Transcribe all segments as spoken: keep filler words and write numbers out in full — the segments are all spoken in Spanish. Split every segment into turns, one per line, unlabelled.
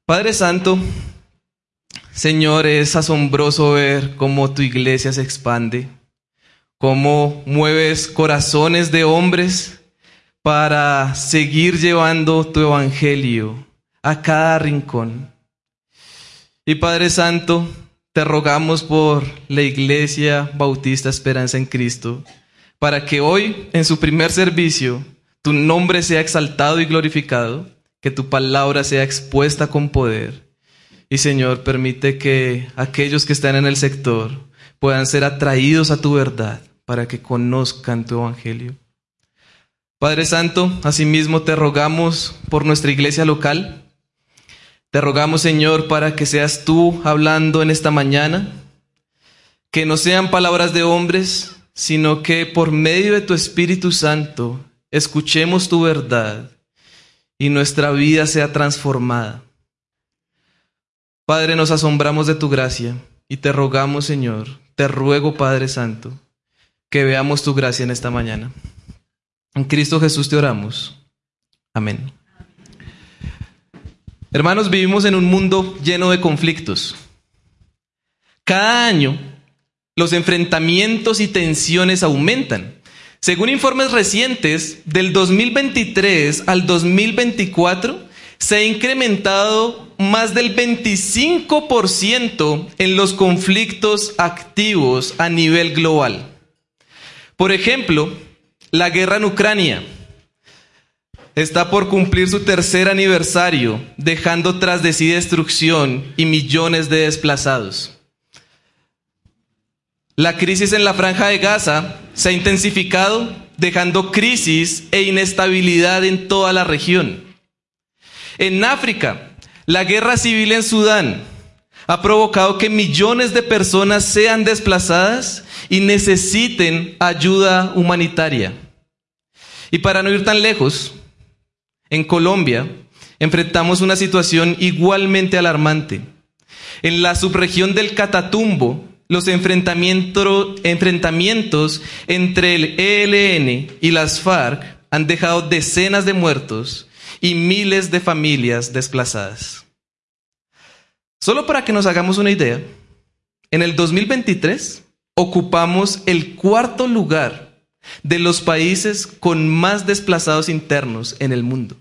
Padre Santo, Señor, es asombroso ver cómo tu iglesia se expande, cómo mueves corazones de hombres para seguir llevando tu evangelio a cada rincón. Y Padre Santo, te rogamos por la Iglesia Bautista Esperanza en Cristo, para que hoy, en su primer servicio, tu nombre sea exaltado y glorificado, que tu palabra sea expuesta con poder. Y Señor, permite que aquellos que están en el sector puedan ser atraídos a tu verdad, para que conozcan tu evangelio. Padre Santo, asimismo te rogamos por nuestra iglesia local. Te rogamos, Señor, para que seas tú hablando en esta mañana, que no sean palabras de hombres, sino que por medio de tu Espíritu Santo escuchemos tu verdad y nuestra vida sea transformada. Padre, nos asombramos de tu gracia y te rogamos, Señor, te ruego, Padre Santo, que veamos tu gracia en esta mañana. En Cristo Jesús te oramos. Amén. Hermanos, vivimos en un mundo lleno de conflictos. Cada año, los enfrentamientos y tensiones aumentan. Según informes recientes, del dos mil veintitrés al dos mil veinticuatro, se ha incrementado más del veinticinco por ciento en los conflictos activos a nivel global. Por ejemplo, la guerra en Ucrania está por cumplir su tercer aniversario, dejando tras de sí destrucción y millones de desplazados. La crisis en la Franja de Gaza se ha intensificado, dejando crisis e inestabilidad en toda la región. En África, la guerra civil en Sudán ha provocado que millones de personas sean desplazadas y necesiten ayuda humanitaria. Y para no ir tan lejos, en Colombia enfrentamos una situación igualmente alarmante. En la subregión del Catatumbo, los enfrentamiento, enfrentamientos entre el E L N y las FARC han dejado decenas de muertos y miles de familias desplazadas. Solo para que nos hagamos una idea, en el dos mil veintitrés ocupamos el cuarto lugar de los países con más desplazados internos en el mundo.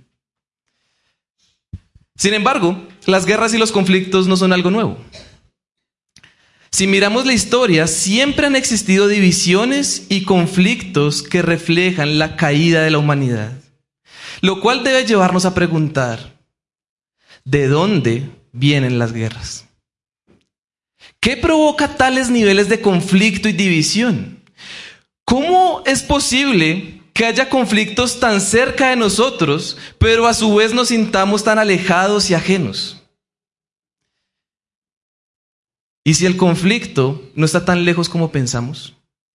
Sin embargo, las guerras y los conflictos no son algo nuevo. Si miramos la historia, siempre han existido divisiones y conflictos que reflejan la caída de la humanidad, lo cual debe llevarnos a preguntar, ¿de dónde vienen las guerras? ¿Qué provoca tales niveles de conflicto y división? ¿Cómo es posible que haya conflictos tan cerca de nosotros, pero a su vez nos sintamos tan alejados y ajenos? ¿Y si el conflicto no está tan lejos como pensamos?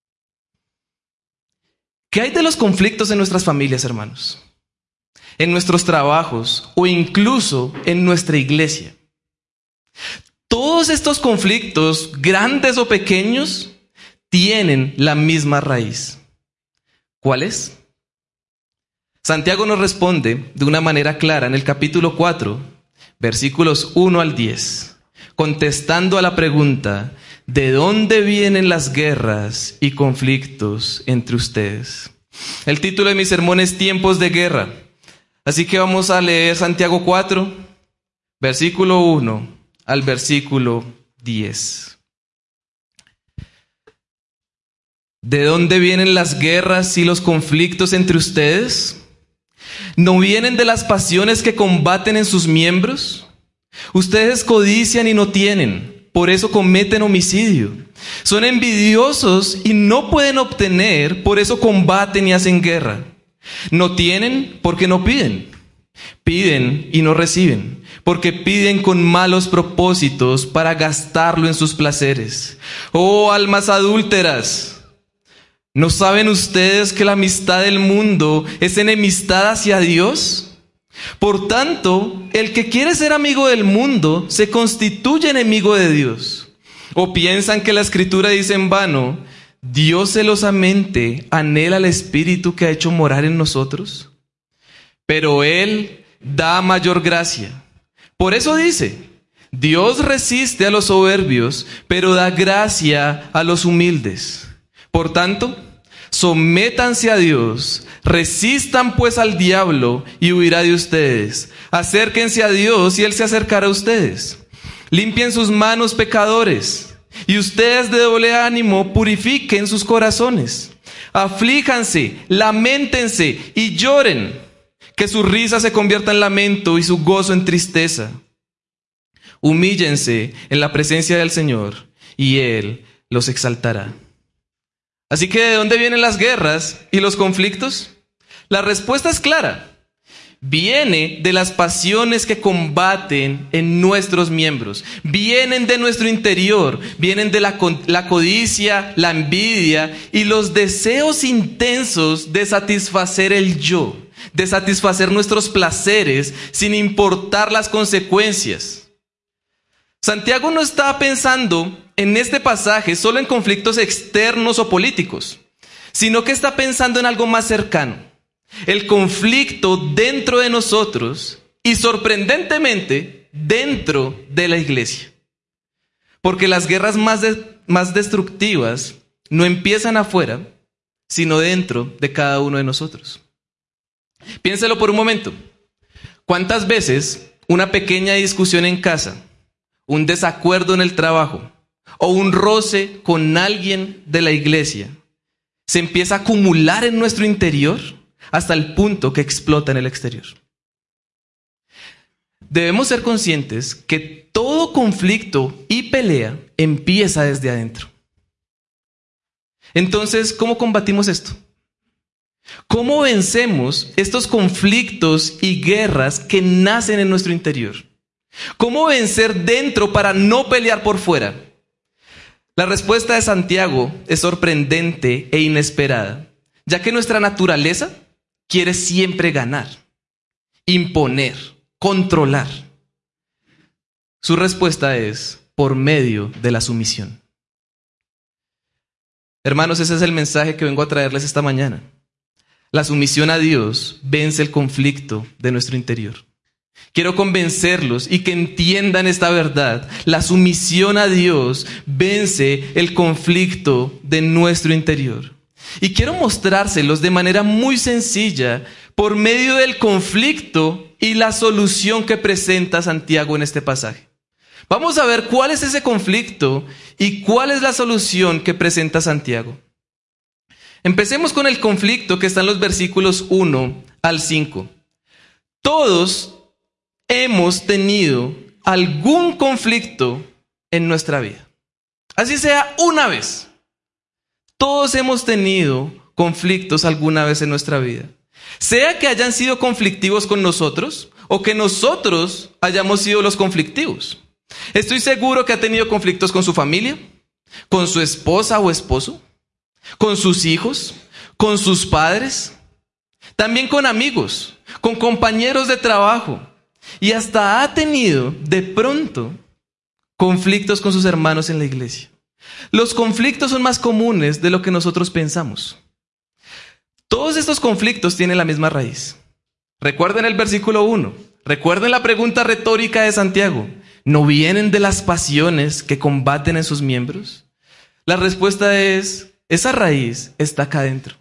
¿Qué hay de los conflictos en nuestras familias, hermanos? En nuestros trabajos o incluso en nuestra iglesia. Todos estos conflictos, grandes o pequeños, tienen la misma raíz. ¿Cuál es? Santiago nos responde de una manera clara en el capítulo cuatro, versículos uno al diez, contestando a la pregunta, ¿de dónde vienen las guerras y conflictos entre ustedes? El título de mi sermón es Tiempos de Guerra. Así que vamos a leer Santiago cuatro, versículo uno al versículo diez. ¿De dónde vienen las guerras y los conflictos entre ustedes? ¿No vienen de las pasiones que combaten en sus miembros? Ustedes codician y no tienen, por eso cometen homicidio. Son envidiosos y no pueden obtener, por eso combaten y hacen guerra. No tienen porque no piden. Piden y no reciben, porque piden con malos propósitos para gastarlo en sus placeres. Oh, almas adúlteras, ¿no saben ustedes que la amistad del mundo es enemistad hacia Dios? Por tanto, el que quiere ser amigo del mundo se constituye enemigo de Dios. ¿O piensan que la Escritura dice en vano, Dios celosamente anhela el Espíritu que ha hecho morar en nosotros? Pero Él da mayor gracia. Por eso dice, Dios resiste a los soberbios, pero da gracia a los humildes. Por tanto, sométanse a Dios, resistan pues al diablo y huirá de ustedes. Acérquense a Dios y Él se acercará a ustedes. Limpien sus manos, pecadores, y ustedes de doble ánimo purifiquen sus corazones. Aflíjanse, lamentense y lloren, que su risa se convierta en lamento y su gozo en tristeza. Humíllense en la presencia del Señor y Él los exaltará. Así que, ¿de dónde vienen las guerras y los conflictos? La respuesta es clara. Viene de las pasiones que combaten en nuestros miembros. Vienen de nuestro interior. Vienen de la, la codicia, la envidia y los deseos intensos de satisfacer el yo, de satisfacer nuestros placeres sin importar las consecuencias. Santiago no está pensando en este pasaje solo en conflictos externos o políticos, sino que está pensando en algo más cercano. El conflicto dentro de nosotros y, sorprendentemente, dentro de la iglesia. Porque las guerras más, de, más destructivas no empiezan afuera, sino dentro de cada uno de nosotros. Piénselo por un momento. ¿Cuántas veces una pequeña discusión en casa, un desacuerdo en el trabajo o un roce con alguien de la iglesia se empieza a acumular en nuestro interior hasta el punto que explota en el exterior? Debemos ser conscientes que todo conflicto y pelea empieza desde adentro. Entonces, ¿cómo combatimos esto? ¿Cómo vencemos estos conflictos y guerras que nacen en nuestro interior? ¿Cómo vencer dentro para no pelear por fuera? La respuesta de Santiago es sorprendente e inesperada, ya que nuestra naturaleza quiere siempre ganar, imponer, controlar. Su respuesta es por medio de la sumisión. Hermanos, ese es el mensaje que vengo a traerles esta mañana. La sumisión a Dios vence el conflicto de nuestro interior. Quiero convencerlos y que entiendan esta verdad. La sumisión a Dios vence el conflicto de nuestro interior. Y quiero mostrárselos de manera muy sencilla por medio del conflicto y la solución que presenta Santiago en este pasaje. Vamos a ver cuál es ese conflicto y cuál es la solución que presenta Santiago. Empecemos con el conflicto que está en los versículos uno al cinco. Todos hemos tenido algún conflicto en nuestra vida. Así sea una vez. Todos hemos tenido conflictos alguna vez en nuestra vida. Sea que hayan sido conflictivos con nosotros o que nosotros hayamos sido los conflictivos. Estoy seguro que ha tenido conflictos con su familia, con su esposa o esposo, con sus hijos, con sus padres, también con amigos, con compañeros de trabajo. Y hasta ha tenido, de pronto, conflictos con sus hermanos en la iglesia. Los conflictos son más comunes de lo que nosotros pensamos. Todos estos conflictos tienen la misma raíz. Recuerden el versículo uno. Recuerden la pregunta retórica de Santiago. ¿No vienen de las pasiones que combaten en sus miembros? La respuesta es, esa raíz está acá adentro.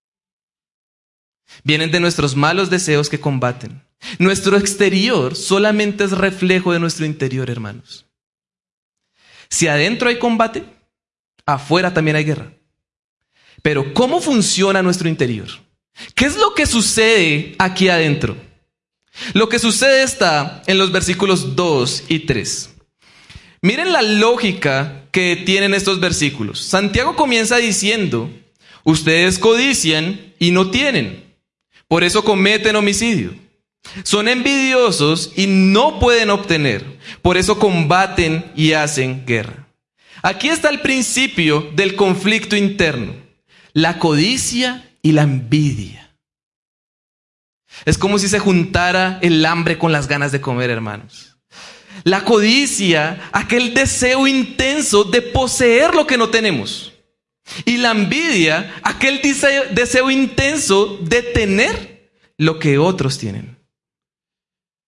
Vienen de nuestros malos deseos que combaten. Nuestro exterior solamente es reflejo de nuestro interior, hermanos. Si adentro hay combate, afuera también hay guerra. Pero ¿cómo funciona nuestro interior? ¿Qué es lo que sucede aquí adentro? Lo que sucede está en los versículos dos y tres. Miren la lógica que tienen estos versículos. Santiago comienza diciendo, ustedes codician y no tienen, por eso cometen homicidio. Son envidiosos y no pueden obtener, por eso combaten y hacen guerra. Aquí está el principio del conflicto interno, la codicia y la envidia. Es como si se juntara el hambre con las ganas de comer, hermanos. La codicia, aquel deseo intenso de poseer lo que no tenemos. Y la envidia, aquel deseo, deseo intenso de tener lo que otros tienen.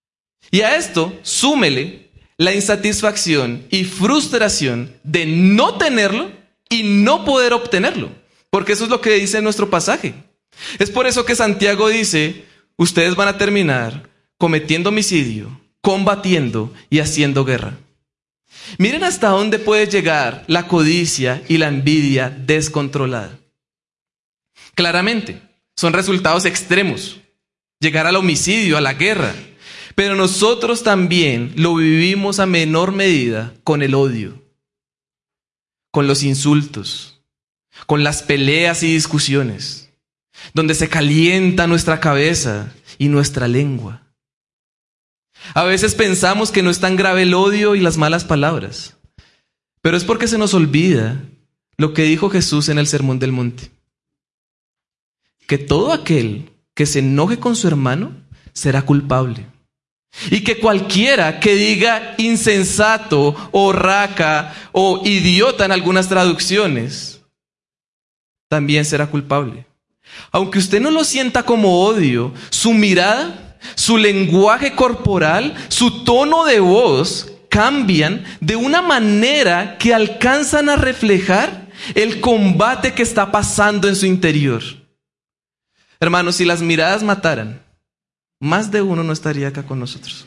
Y a esto súmele la insatisfacción y frustración de no tenerlo y no poder obtenerlo. Porque eso es lo que dice nuestro pasaje. Es por eso que Santiago dice, ustedes van a terminar cometiendo homicidio, combatiendo y haciendo guerra. Miren hasta dónde puede llegar la codicia y la envidia descontrolada. Claramente, son resultados extremos. Llegar al homicidio, a la guerra. Pero nosotros también lo vivimos a menor medida con el odio, con los insultos, con las peleas y discusiones, donde se calienta nuestra cabeza y nuestra lengua. A veces pensamos que no es tan grave el odio y las malas palabras, pero es porque se nos olvida lo que dijo Jesús en el Sermón del Monte. Que todo aquel que se enoje con su hermano será culpable. Y que cualquiera que diga insensato o raca o idiota en algunas traducciones, también será culpable. Aunque usted no lo sienta como odio, su mirada, su lenguaje corporal, su tono de voz cambian de una manera que alcanzan a reflejar el combate que está pasando en su interior. Hermanos, si las miradas mataran, más de uno no estaría acá con nosotros.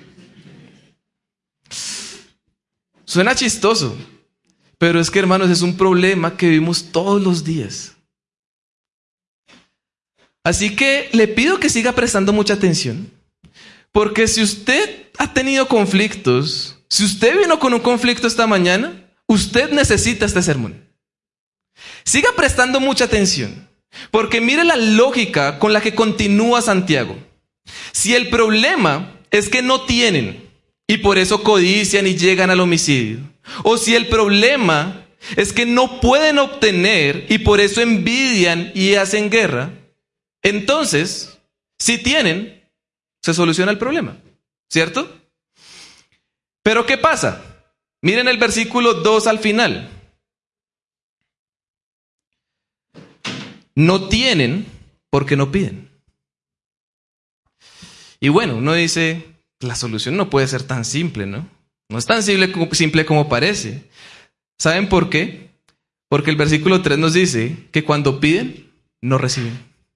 Suena chistoso, pero es que, hermanos, es un problema que vivimos todos los días. Así que le pido que siga prestando mucha atención, porque si usted ha tenido conflictos, si usted vino con un conflicto esta mañana, usted necesita este sermón. Siga prestando mucha atención, porque mire la lógica con la que continúa Santiago. Si el problema es que no tienen y por eso codician y llegan al homicidio, o si el problema es que no pueden obtener y por eso envidian y hacen guerra, entonces, si tienen, se soluciona el problema, ¿cierto? Pero ¿qué pasa? Miren el versículo dos al final. No tienen porque no piden. Y bueno, uno dice, la solución no puede ser tan simple, ¿no? No es tan simple como, simple como parece. ¿Saben por qué? Porque el versículo tres nos dice que cuando piden, no reciben.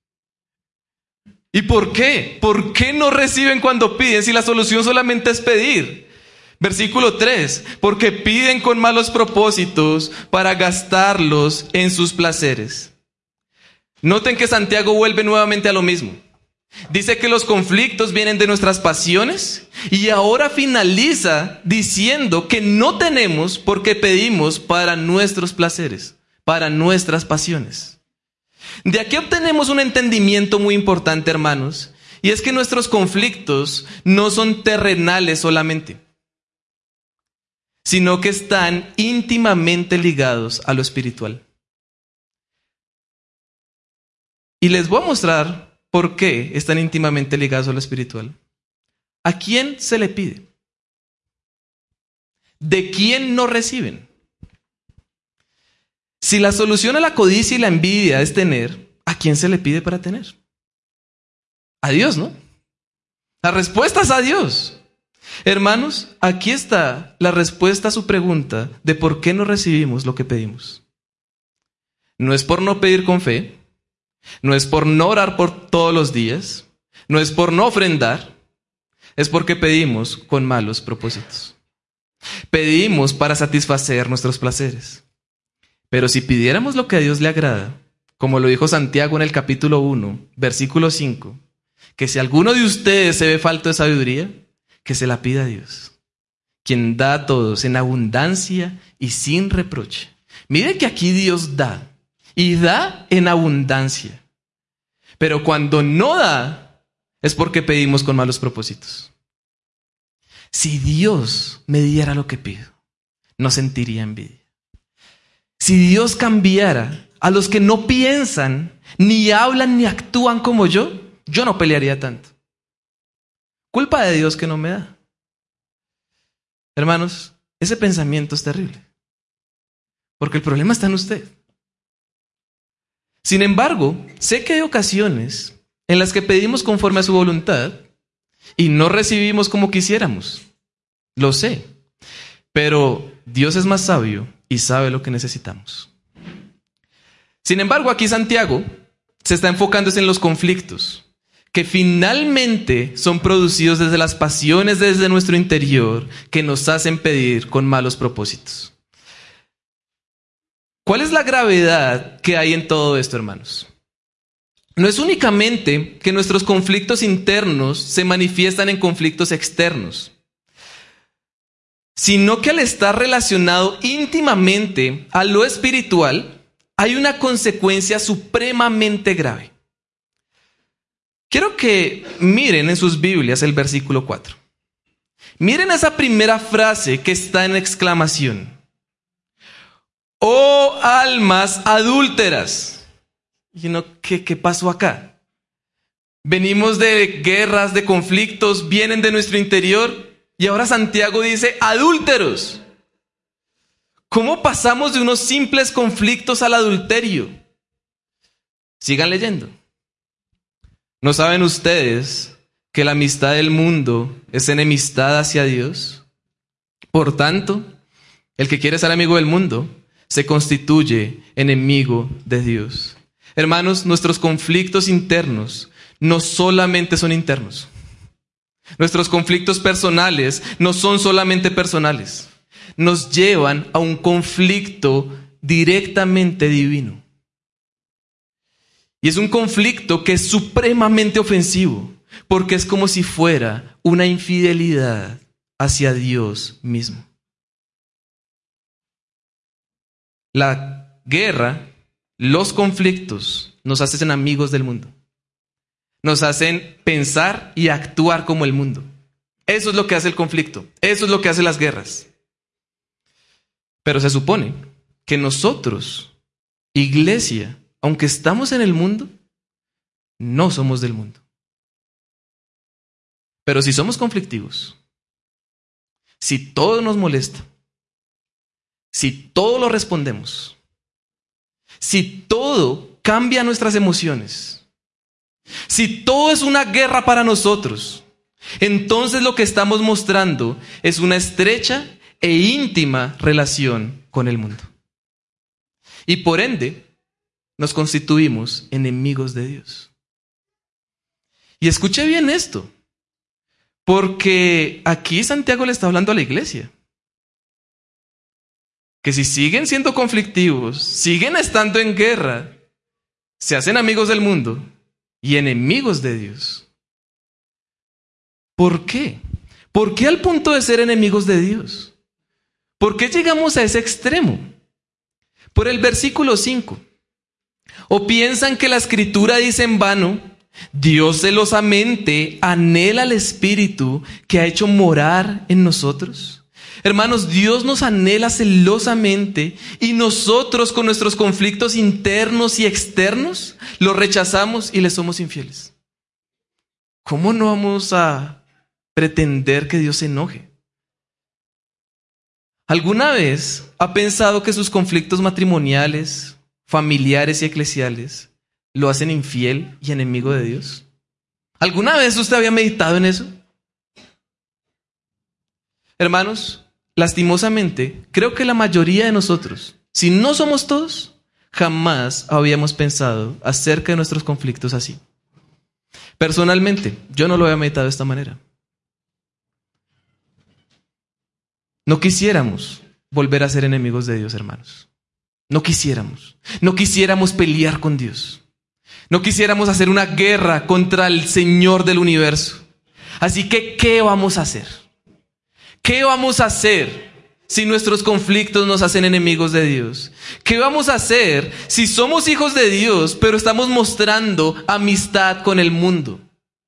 ¿Y por qué? ¿Por qué no reciben cuando piden si la solución solamente es pedir? Versículo tres, porque piden con malos propósitos para gastarlos en sus placeres. Noten que Santiago vuelve nuevamente a lo mismo. Dice que los conflictos vienen de nuestras pasiones y ahora finaliza diciendo que no tenemos porque pedimos para nuestros placeres, para nuestras pasiones. De aquí obtenemos un entendimiento muy importante, hermanos, y es que nuestros conflictos no son terrenales solamente, sino que están íntimamente ligados a lo espiritual. Y les voy a mostrar por qué están íntimamente ligados a lo espiritual. ¿A quién se le pide? ¿De quién no reciben? Si la solución a la codicia y la envidia es tener, ¿a quién se le pide para tener? A Dios, ¿no? La respuesta es a Dios. Hermanos, aquí está la respuesta a su pregunta de por qué no recibimos lo que pedimos. No es por no pedir con fe, no es por no orar por todos los días, no es por no ofrendar, es porque pedimos con malos propósitos. Pedimos para satisfacer nuestros placeres. Pero si pidiéramos lo que a Dios le agrada, como lo dijo Santiago en el capítulo uno, versículo cinco, que si alguno de ustedes se ve falto de sabiduría, que se la pida a Dios, quien da a todos en abundancia y sin reproche. Mire que aquí Dios da, y da en abundancia. Pero cuando no da, es porque pedimos con malos propósitos. Si Dios me diera lo que pido, no sentiría envidia. Si Dios cambiara a los que no piensan, ni hablan, ni actúan como yo, yo no pelearía tanto. Culpa de Dios que no me da. Hermanos, ese pensamiento es terrible. Porque el problema está en usted. Sin embargo, sé que hay ocasiones en las que pedimos conforme a su voluntad y no recibimos como quisiéramos. Lo sé, pero Dios es más sabio y sabe lo que necesitamos. Sin embargo, aquí Santiago se está enfocando en los conflictos que finalmente son producidos desde las pasiones desde nuestro interior que nos hacen pedir con malos propósitos. ¿Cuál es la gravedad que hay en todo esto, hermanos? No es únicamente que nuestros conflictos internos se manifiestan en conflictos externos, sino que al estar relacionado íntimamente a lo espiritual, hay una consecuencia supremamente grave. Quiero que miren en sus Biblias el versículo cuatro. Miren esa primera frase que está en exclamación. ¡Oh almas adúlteras! Y no, ¿qué, qué pasó acá? Venimos de guerras, de conflictos, vienen de nuestro interior y ahora Santiago dice adúlteros. ¿Cómo pasamos de unos simples conflictos al adulterio? Sigan leyendo. ¿No saben ustedes que la amistad del mundo es enemistad hacia Dios? Por tanto, el que quiere ser amigo del mundo se constituye enemigo de Dios. Hermanos, nuestros conflictos internos no solamente son internos. Nuestros conflictos personales no son solamente personales. Nos llevan a un conflicto directamente divino. Y es un conflicto que es supremamente ofensivo, porque es como si fuera una infidelidad hacia Dios mismo. La guerra, los conflictos, nos hacen amigos del mundo. Nos hacen pensar y actuar como el mundo. Eso es lo que hace el conflicto. Eso es lo que hacen las guerras. Pero se supone que nosotros, iglesia, aunque estamos en el mundo, no somos del mundo. Pero si somos conflictivos, si todo nos molesta, si todo lo respondemos, si todo cambia nuestras emociones, si todo es una guerra para nosotros, entonces lo que estamos mostrando es una estrecha e íntima relación con el mundo. Y por ende, nos constituimos enemigos de Dios. Y escuche bien esto, porque aquí Santiago le está hablando a la iglesia. Que si siguen siendo conflictivos, siguen estando en guerra, se hacen amigos del mundo y enemigos de Dios. ¿Por qué? ¿Por qué al punto de ser enemigos de Dios? ¿Por qué llegamos a ese extremo? Por el versículo cinco. ¿O piensan que la escritura dice en vano, Dios celosamente anhela al Espíritu que ha hecho morar en nosotros? Hermanos, Dios nos anhela celosamente y nosotros con nuestros conflictos internos y externos los rechazamos y le somos infieles. ¿Cómo no vamos a pretender que Dios se enoje? ¿Alguna vez ha pensado que sus conflictos matrimoniales, familiares y eclesiales lo hacen infiel y enemigo de Dios? ¿Alguna vez usted había meditado en eso? Hermanos, lastimosamente, creo que la mayoría de nosotros, si no somos todos, jamás habíamos pensado acerca de nuestros conflictos así. Personalmente, yo no lo había meditado de esta manera. No quisiéramos volver a ser enemigos de Dios, hermanos. No quisiéramos. No quisiéramos pelear con Dios. No quisiéramos hacer una guerra contra el Señor del universo. Así que, ¿qué vamos a hacer? ¿Qué vamos a hacer si nuestros conflictos nos hacen enemigos de Dios? ¿Qué vamos a hacer si somos hijos de Dios, pero estamos mostrando amistad con el mundo?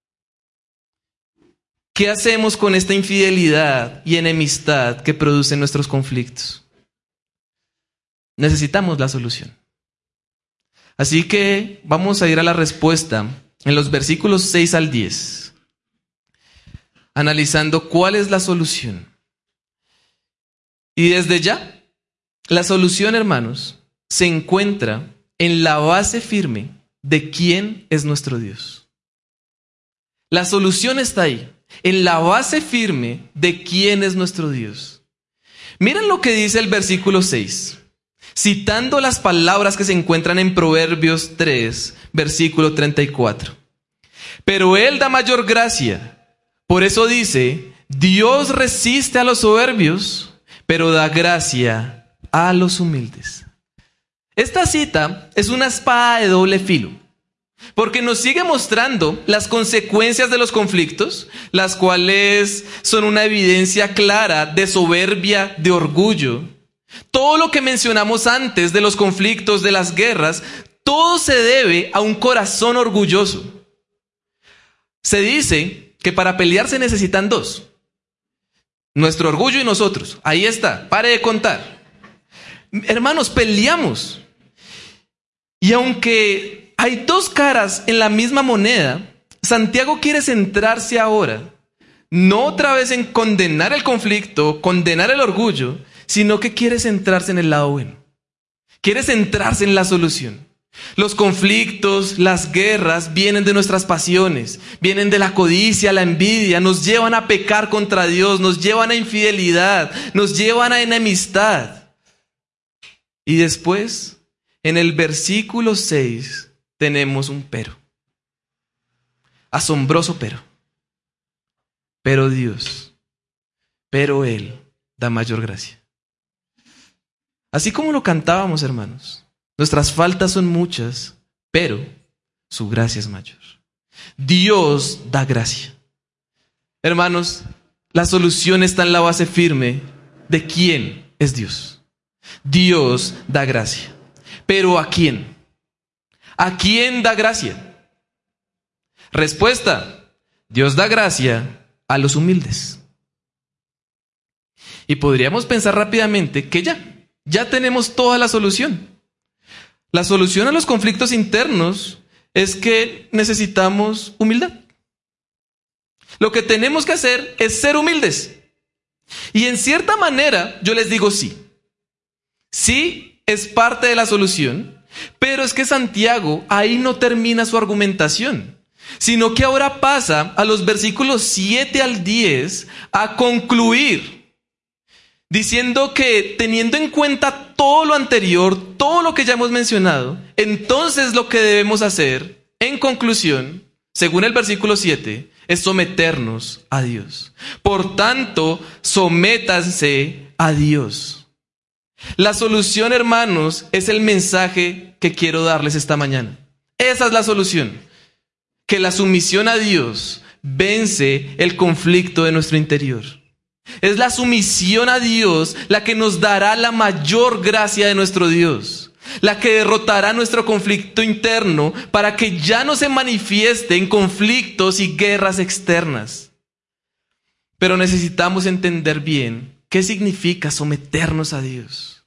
¿Qué hacemos con esta infidelidad y enemistad que producen nuestros conflictos? Necesitamos la solución. Así que vamos a ir a la respuesta en los versículos seis al diez, analizando cuál es la solución. Y desde ya, la solución, hermanos, se encuentra en la base firme de quién es nuestro Dios. La solución está ahí. en la base firme de quién es nuestro Dios. Miren lo que dice el versículo seis, citando las palabras que se encuentran en Proverbios tres, versículo treinta y cuatro. Pero Él da mayor gracia. Por eso dice, Dios resiste a los soberbios, pero da gracia a los humildes. Esta cita es una espada de doble filo, porque nos sigue mostrando las consecuencias de los conflictos, las cuales son una evidencia clara de soberbia, de orgullo. Todo lo que mencionamos antes de los conflictos, de las guerras, todo se debe a un corazón orgulloso. Se dice que para pelear se necesitan dos. Nuestro orgullo y nosotros. Ahí está, pare de contar. Hermanos, peleamos. Y aunque hay dos caras en la misma moneda, Santiago quiere centrarse ahora, no otra vez en condenar el conflicto, condenar el orgullo, sino que quiere centrarse en el lado bueno. Quiere centrarse en la solución. Los conflictos, las guerras vienen de nuestras pasiones, vienen de la codicia, la envidia, nos llevan a pecar contra Dios, nos llevan a infidelidad, nos llevan a enemistad. Y después, en el versículo seis, tenemos un pero. Asombroso pero. Pero Dios, pero Él da mayor gracia. Así como lo cantábamos, hermanos. Nuestras faltas son muchas, pero su gracia es mayor. Dios da gracia. Hermanos, la solución está en la base firme de quién es Dios. Dios da gracia. ¿Pero a quién? ¿A quién da gracia? Respuesta: Dios da gracia a los humildes. Y podríamos pensar rápidamente que ya, ya tenemos toda la solución. La solución a los conflictos internos es que necesitamos humildad. Lo que tenemos que hacer es ser humildes. Y en cierta manera, yo les digo sí. Sí es parte de la solución, pero es que Santiago ahí no termina su argumentación, sino que ahora pasa a los versículos siete al diez a concluir, diciendo que teniendo en cuenta todo lo anterior, todo lo que ya hemos mencionado, entonces lo que debemos hacer, en conclusión, según el versículo siete, es someternos a Dios. Por tanto, sométanse a Dios. La solución, hermanos, es el mensaje que quiero darles esta mañana. Esa es la solución. Que la sumisión a Dios vence el conflicto de nuestro interior. Es la sumisión a Dios la que nos dará la mayor gracia de nuestro Dios, la que derrotará nuestro conflicto interno para que ya no se manifieste en conflictos y guerras externas. Pero necesitamos entender bien qué significa someternos a Dios.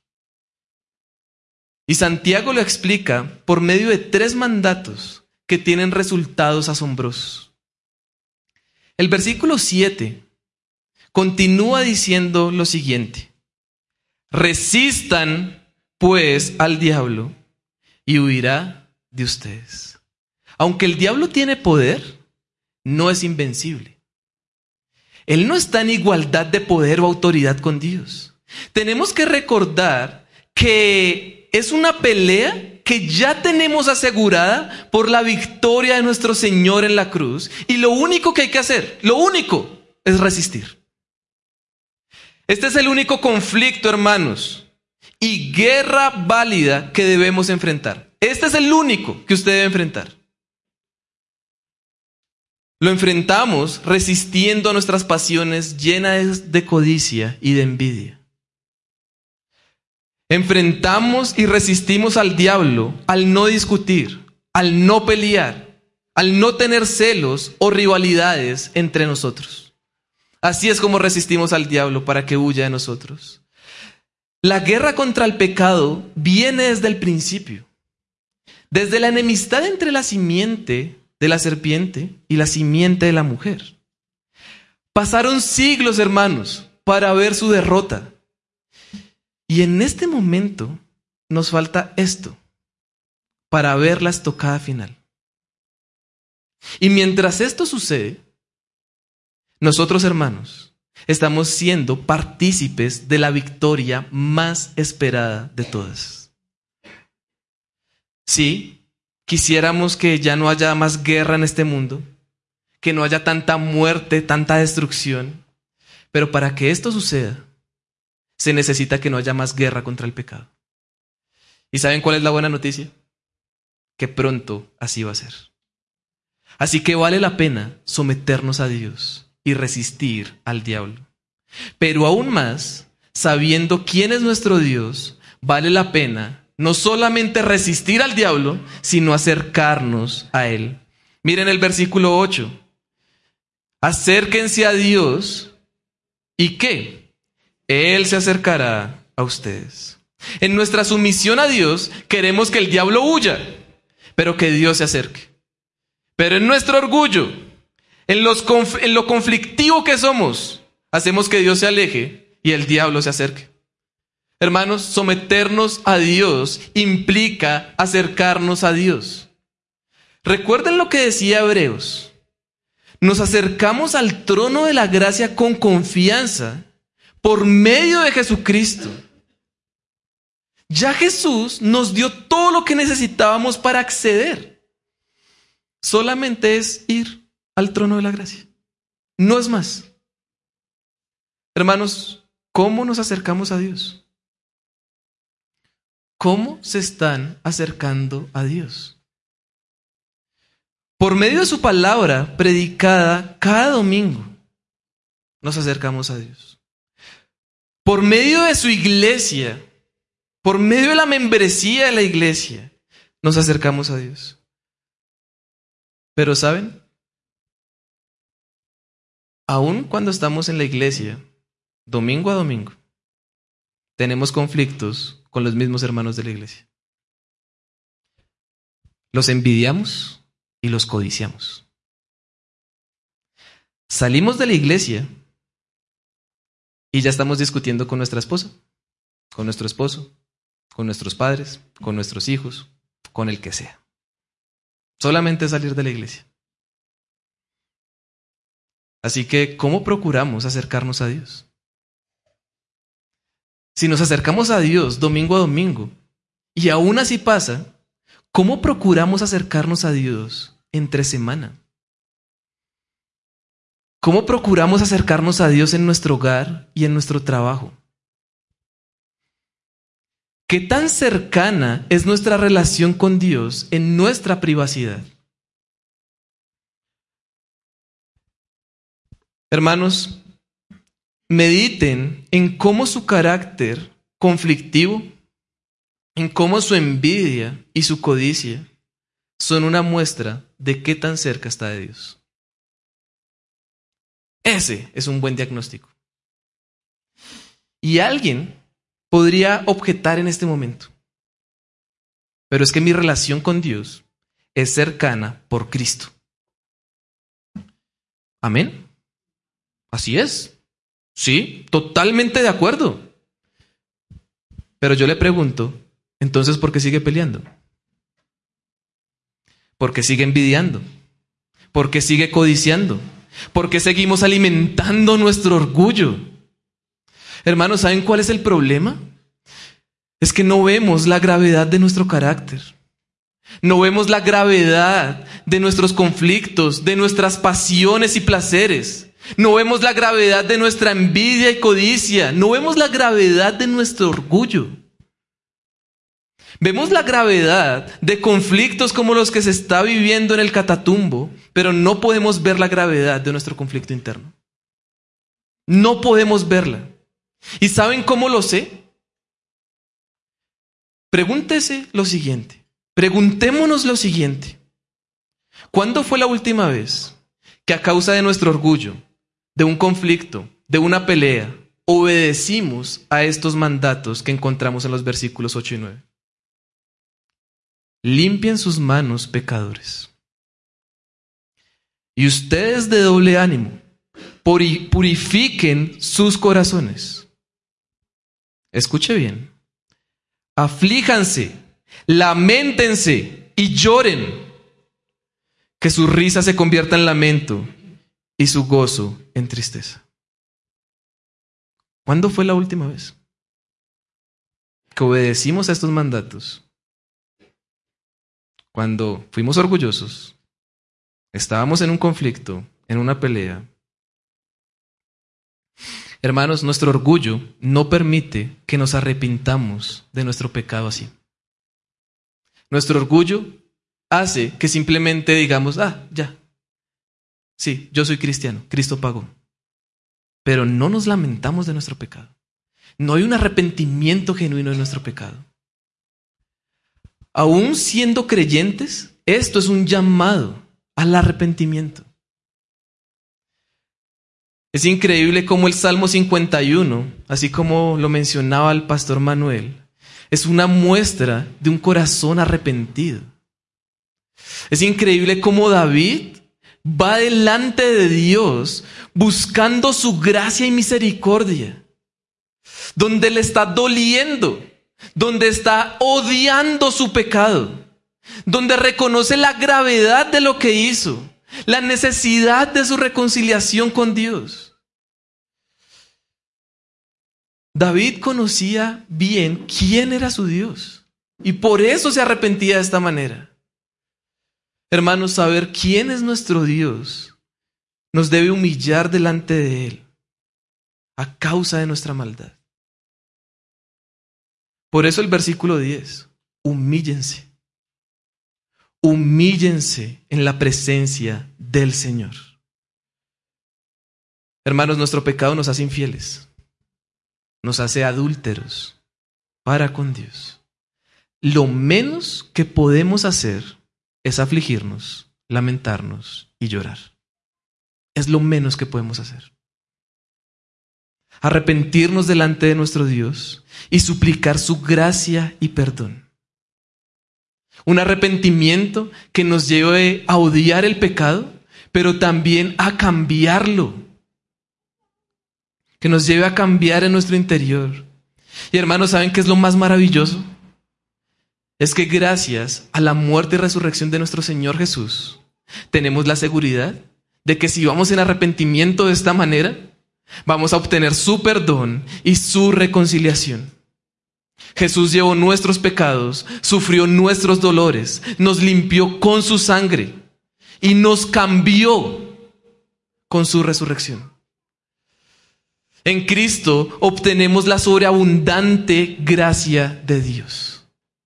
Y Santiago lo explica por medio de tres mandatos que tienen resultados asombrosos. El versículo siete continúa diciendo lo siguiente: resistan pues al diablo y huirá de ustedes. Aunque el diablo tiene poder, no es invencible. Él no está en igualdad de poder o autoridad con Dios. Tenemos que recordar que es una pelea que ya tenemos asegurada por la victoria de nuestro Señor en la cruz, y lo único que hay que hacer, lo único, es resistir. Este es el único conflicto, hermanos, y guerra válida que debemos enfrentar. Este es el único que usted debe enfrentar. Lo enfrentamos resistiendo a nuestras pasiones llenas de codicia y de envidia. Enfrentamos y resistimos al diablo al no discutir, al no pelear, al no tener celos o rivalidades entre nosotros. Así es como resistimos al diablo para que huya de nosotros. La guerra contra el pecado viene desde el principio. Desde la enemistad entre la simiente de la serpiente y la simiente de la mujer. Pasaron siglos, hermanos, para ver su derrota. Y en este momento nos falta esto para ver la estocada final. Y mientras esto sucede, nosotros, hermanos, estamos siendo partícipes de la victoria más esperada de todas. Sí, quisiéramos que ya no haya más guerra en este mundo, que no haya tanta muerte, tanta destrucción, pero para que esto suceda, se necesita que no haya más guerra contra el pecado. ¿Y saben cuál es la buena noticia? Que pronto así va a ser. Así que vale la pena someternos a Dios y resistir al diablo. Pero aún más, sabiendo quién es nuestro Dios, vale la pena no solamente resistir al diablo, sino acercarnos a él. Miren el versículo ocho. Acérquense a Dios, ¿y qué? Él se acercará a ustedes. En nuestra sumisión a Dios, queremos que el diablo huya, pero que Dios se acerque. Pero en nuestro orgullo, en, los conf- en lo conflictivo que somos, hacemos que Dios se aleje y el diablo se acerque. Hermanos, someternos a Dios implica acercarnos a Dios. Recuerden lo que decía Hebreos. Nos acercamos al trono de la gracia con confianza por medio de Jesucristo. Ya Jesús nos dio todo lo que necesitábamos para acceder. Solamente es ir al trono de la gracia. No es más. Hermanos, ¿cómo nos acercamos a Dios? ¿Cómo se están acercando a Dios? Por medio de su palabra predicada cada domingo, nos acercamos a Dios. Por medio de su iglesia, por medio de la membresía de la iglesia, nos acercamos a Dios. Pero ¿saben? Aún cuando estamos en la iglesia, domingo a domingo, tenemos conflictos con los mismos hermanos de la iglesia. Los envidiamos y los codiciamos. Salimos de la iglesia y ya estamos discutiendo con nuestra esposa, con nuestro esposo, con nuestros padres, con nuestros hijos, con el que sea. Solamente salir de la iglesia. Así que, ¿cómo procuramos acercarnos a Dios? Si nos acercamos a Dios domingo a domingo y aún así pasa, ¿cómo procuramos acercarnos a Dios entre semana? ¿Cómo procuramos acercarnos a Dios en nuestro hogar y en nuestro trabajo? ¿Qué tan cercana es nuestra relación con Dios en nuestra privacidad? Hermanos, mediten en cómo su carácter conflictivo, en cómo su envidia y su codicia son una muestra de qué tan cerca está de Dios. Ese es un buen diagnóstico. Y alguien podría objetar en este momento, pero es que mi relación con Dios es cercana por Cristo. ¿Amén? Así es. Sí, totalmente de acuerdo. Pero yo le pregunto, entonces, ¿por qué sigue peleando? ¿Por qué sigue envidiando? ¿Por qué sigue codiciando? ¿Por qué seguimos alimentando nuestro orgullo? Hermanos, ¿saben cuál es el problema? Es que no vemos la gravedad de nuestro carácter. No vemos la gravedad de nuestros conflictos, de nuestras pasiones y placeres. No vemos la gravedad de nuestra envidia y codicia. No vemos la gravedad de nuestro orgullo. Vemos la gravedad de conflictos como los que se está viviendo en el Catatumbo, pero no podemos ver la gravedad de nuestro conflicto interno. No podemos verla. ¿Y saben cómo lo sé? Pregúntese lo siguiente. Preguntémonos lo siguiente. ¿Cuándo fue la última vez que a causa de nuestro orgullo, de un conflicto, de una pelea, obedecimos a estos mandatos que encontramos en los versículos ocho y nueve? Limpien sus manos, pecadores. Y ustedes de doble ánimo, purifiquen sus corazones. Escuche bien. Aflíjanse, lamentense y lloren. Que su risa se convierta en lamento y su gozo en tristeza. ¿Cuándo fue la última vez que obedecimos a estos mandatos? Cuando fuimos orgullosos, estábamos en un conflicto, en una pelea. Hermanos, nuestro orgullo no permite que nos arrepintamos de nuestro pecado así. Nuestro orgullo hace que simplemente digamos, ah, ya, sí, yo soy cristiano, Cristo pagó. Pero no nos lamentamos de nuestro pecado. No hay un arrepentimiento genuino de nuestro pecado. Aún siendo creyentes, esto es un llamado al arrepentimiento. Es increíble cómo el Salmo cincuenta y uno, así como lo mencionaba el pastor Manuel, es una muestra de un corazón arrepentido. Es increíble cómo David va delante de Dios buscando su gracia y misericordia, donde le está doliendo, donde está odiando su pecado, donde reconoce la gravedad de lo que hizo, la necesidad de su reconciliación con Dios. David conocía bien quién era su Dios y por eso se arrepentía de esta manera. Hermanos, saber quién es nuestro Dios nos debe humillar delante de Él a causa de nuestra maldad. Por eso el versículo diez, humíllense. Humíllense en la presencia del Señor. Hermanos, nuestro pecado nos hace infieles, nos hace adúlteros para con Dios. Lo menos que podemos hacer es afligirnos, lamentarnos y llorar. Es lo menos que podemos hacer. Arrepentirnos delante de nuestro Dios y suplicar su gracia y perdón. Un arrepentimiento que nos lleve a odiar el pecado, pero también a cambiarlo. Que nos lleve a cambiar en nuestro interior. Y hermanos, ¿saben qué es lo más maravilloso? Es que gracias a la muerte y resurrección de nuestro Señor Jesús, tenemos la seguridad de que si vamos en arrepentimiento de esta manera, vamos a obtener su perdón y su reconciliación. Jesús llevó nuestros pecados, sufrió nuestros dolores, nos limpió con su sangre y nos cambió con su resurrección. En Cristo obtenemos la sobreabundante gracia de Dios.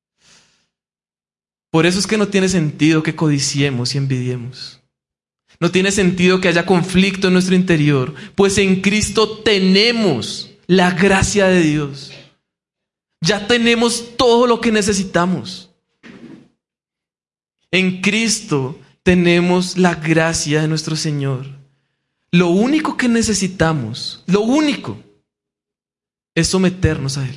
Por eso es que no tiene sentido que codiciemos y envidiemos. No tiene sentido que haya conflicto en nuestro interior, pues en Cristo tenemos la gracia de Dios. Ya tenemos todo lo que necesitamos. En Cristo tenemos la gracia de nuestro Señor. Lo único que necesitamos, lo único, es someternos a Él.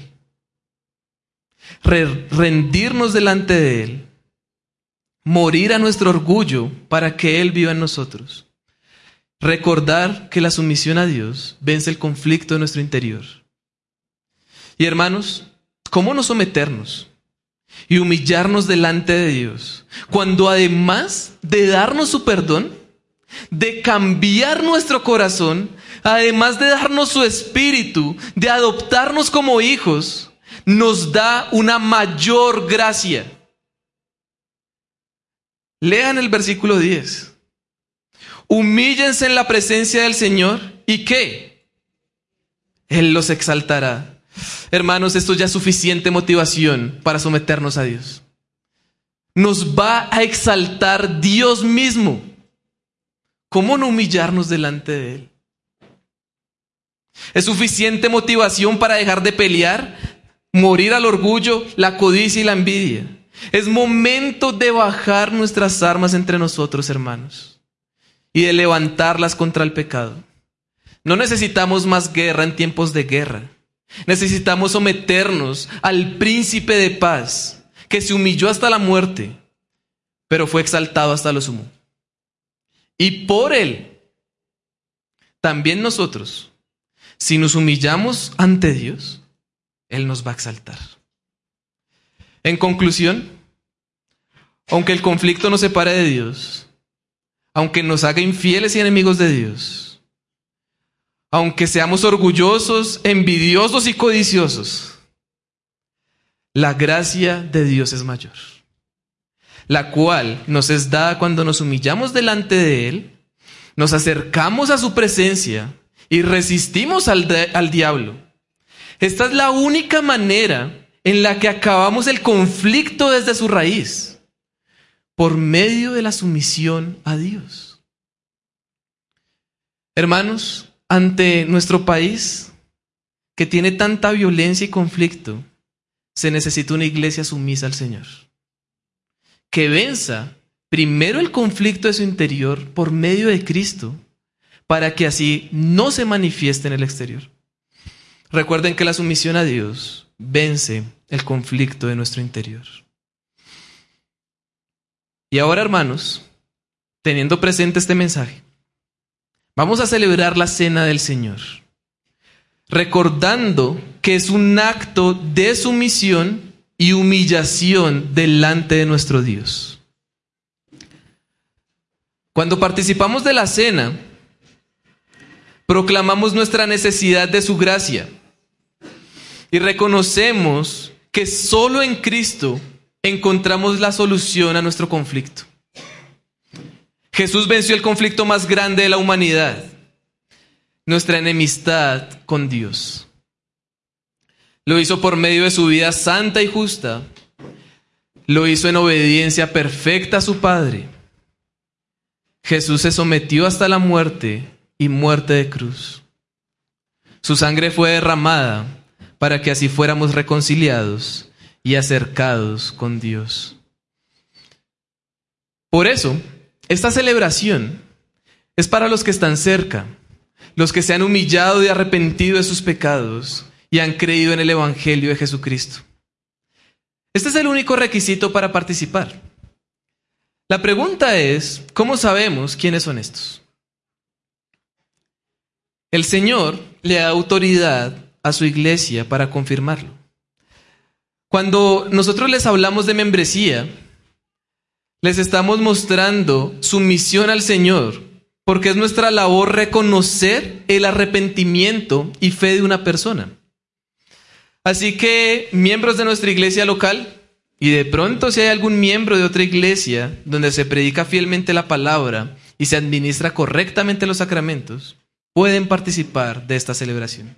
Re- rendirnos delante de Él. Morir a nuestro orgullo para que Él viva en nosotros. Recordar que la sumisión a Dios vence el conflicto de nuestro interior. Y hermanos, ¿cómo no someternos y humillarnos delante de Dios cuando además de darnos su perdón, de cambiar nuestro corazón, además de darnos su espíritu, de adoptarnos como hijos, nos da una mayor gracia? Lean el versículo diez. Humíllense en la presencia del Señor y ¿qué? Él los exaltará. Hermanos, esto ya es suficiente motivación para someternos a Dios. Nos va a exaltar Dios mismo. ¿Cómo no humillarnos delante de Él? Es suficiente motivación para dejar de pelear, morir al orgullo, la codicia y la envidia. Es momento de bajar nuestras armas entre nosotros, hermanos, y de levantarlas contra el pecado. No necesitamos más guerra en tiempos de guerra. Necesitamos someternos al príncipe de paz, que se humilló hasta la muerte, pero fue exaltado hasta lo sumo. Y por Él, también nosotros, si nos humillamos ante Dios, Él nos va a exaltar. En conclusión, aunque el conflicto nos separe de Dios, aunque nos haga infieles y enemigos de Dios, aunque seamos orgullosos, envidiosos y codiciosos, la gracia de Dios es mayor, la cual nos es dada cuando nos humillamos delante de Él, nos acercamos a su presencia y resistimos al, de, al diablo. Esta es la única manera en la que acabamos el conflicto desde su raíz, por medio de la sumisión a Dios. Hermanos, ante nuestro país, que tiene tanta violencia y conflicto, se necesita una iglesia sumisa al Señor, que venza primero el conflicto de su interior por medio de Cristo, para que así no se manifieste en el exterior. Recuerden que la sumisión a Dios vence el conflicto de nuestro interior. Y ahora, hermanos, teniendo presente este mensaje, vamos a celebrar la Cena del Señor, recordando que es un acto de sumisión y humillación delante de nuestro Dios. Cuando participamos de la cena, proclamamos nuestra necesidad de su gracia y reconocemos que solo en Cristo encontramos la solución a nuestro conflicto. Jesús venció el conflicto más grande de la humanidad, nuestra enemistad con Dios. Lo hizo por medio de su vida santa y justa. Lo hizo en obediencia perfecta a su Padre. Jesús se sometió hasta la muerte y muerte de cruz. Su sangre fue derramada para que así fuéramos reconciliados y acercados con Dios. Por eso, esta celebración es para los que están cerca, los que se han humillado y arrepentido de sus pecados y han creído en el Evangelio de Jesucristo. Este es el único requisito para participar. La pregunta es, ¿cómo sabemos quiénes son estos? El Señor le da autoridad a su iglesia para confirmarlo. Cuando nosotros les hablamos de membresía, les estamos mostrando sumisión al Señor, porque es nuestra labor reconocer el arrepentimiento y fe de una persona. Así que, miembros de nuestra iglesia local, y de pronto si hay algún miembro de otra iglesia donde se predica fielmente la palabra y se administra correctamente los sacramentos, pueden participar de esta celebración.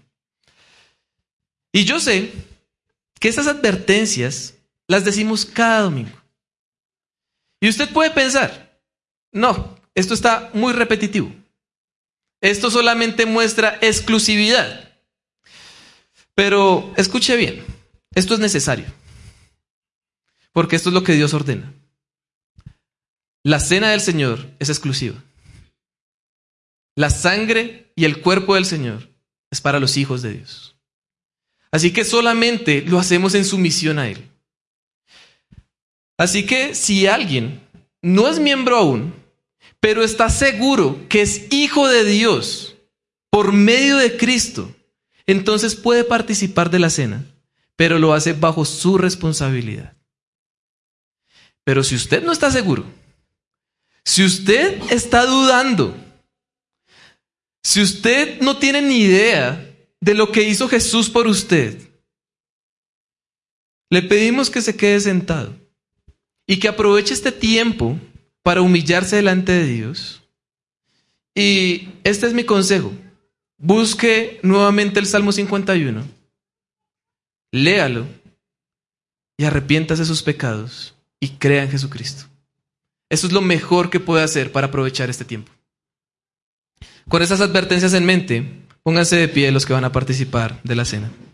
Y yo sé que estas advertencias las decimos cada domingo. Y usted puede pensar, no, esto está muy repetitivo. Esto solamente muestra exclusividad. Pero escuche bien, esto es necesario. Porque esto es lo que Dios ordena. La cena del Señor es exclusiva. La sangre y el cuerpo del Señor es para los hijos de Dios. Así que solamente lo hacemos en sumisión a Él. Así que si alguien no es miembro aún, pero está seguro que es hijo de Dios por medio de Cristo, entonces puede participar de la cena, pero lo hace bajo su responsabilidad. Pero si usted no está seguro, si usted está dudando, si usted no tiene ni idea de lo que hizo Jesús por usted, le pedimos que se quede sentado y que aproveche este tiempo para humillarse delante de Dios. Y este es mi consejo. Busque nuevamente el Salmo cincuenta y uno. Léalo y arrepiéntase de sus pecados y crea en Jesucristo. Eso es lo mejor que puede hacer para aprovechar este tiempo. Con esas advertencias en mente, pónganse de pie los que van a participar de la cena.